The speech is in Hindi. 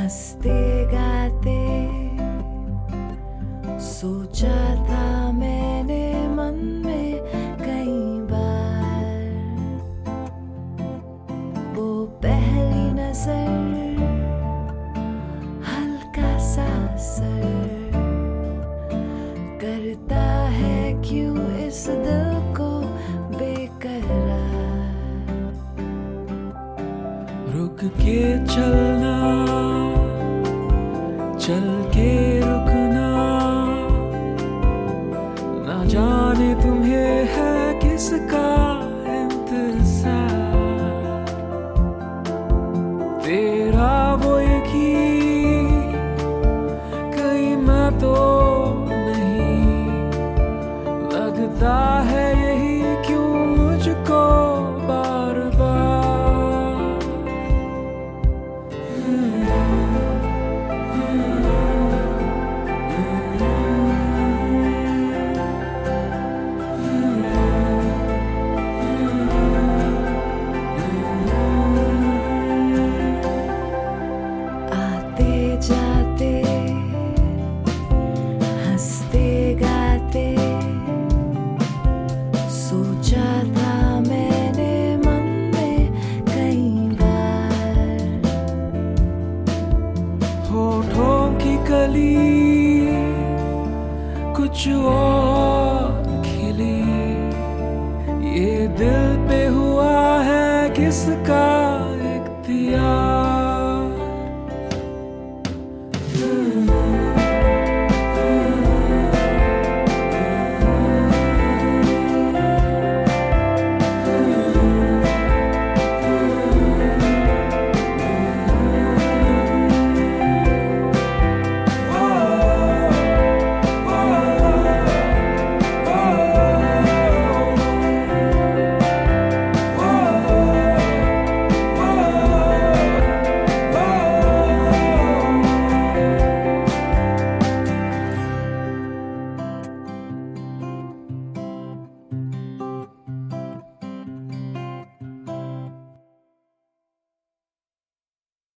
हंसते गाते सोचा था मैंने मन में कई बार, वो पहली नजर हल्का सा असर करता है क्यों इस दिल को बेकरार। रुक के चलना, चल के रुकना, ना जाने तुम्हें है किसका इंतजार। तेरा वो यकीन कहीं मैं तो नहीं, लगता है यही क्यों मुझको बार बार। जाते हंसते गाते सोचा था मैंने मन में कई बार, होठों की कली कुछ और खिली, ये दिल पे हुआ है किसका इख्तियार।